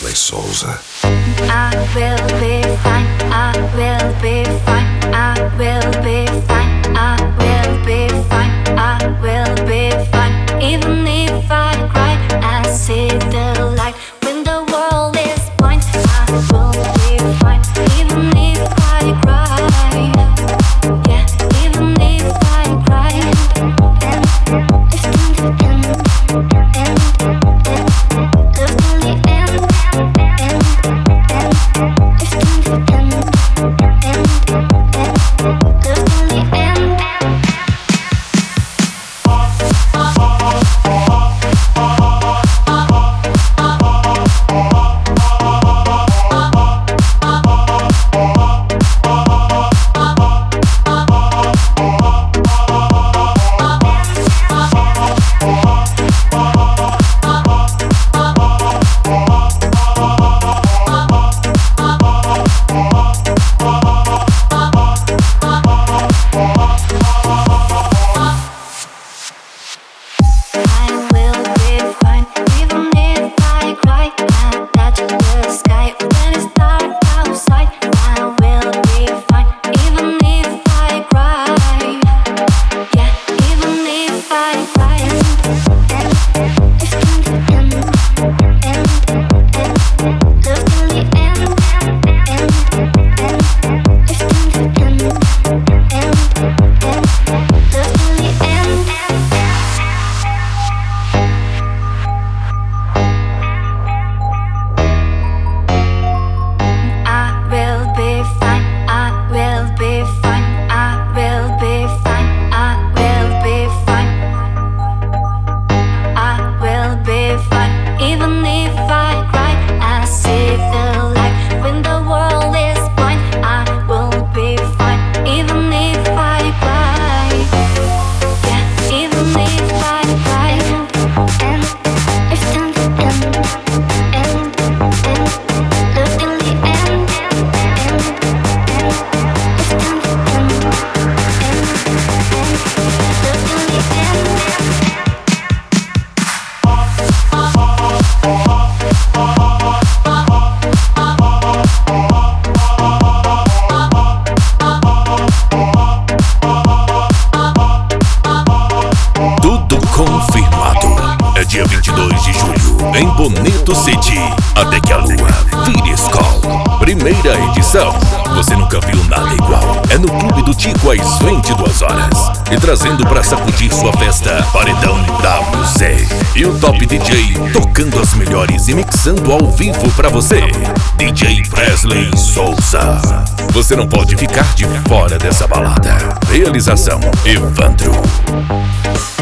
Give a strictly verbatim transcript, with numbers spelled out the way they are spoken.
Presley Souza. I will be fine, I will be fine, I will be fine, I will be fine, I will be fine. Even if I cry, I see the light. When the world is blind, I will be fine. Even if I cry, yeah, even if I cry. And if things end, end, end, love only end, end, end. If things end, end, end, love only end. Dia vinte e dois de julho, em Bonito City, até que a lua vire escola. Primeira edição. Você nunca viu nada igual. É no Clube do Tico às vinte e duas horas. E trazendo pra sacudir sua festa, Paredão W Z. E o Top D J tocando as melhores e mixando ao vivo pra você, D J Presley Souza. Você não pode ficar de fora dessa balada. Realização Evandro.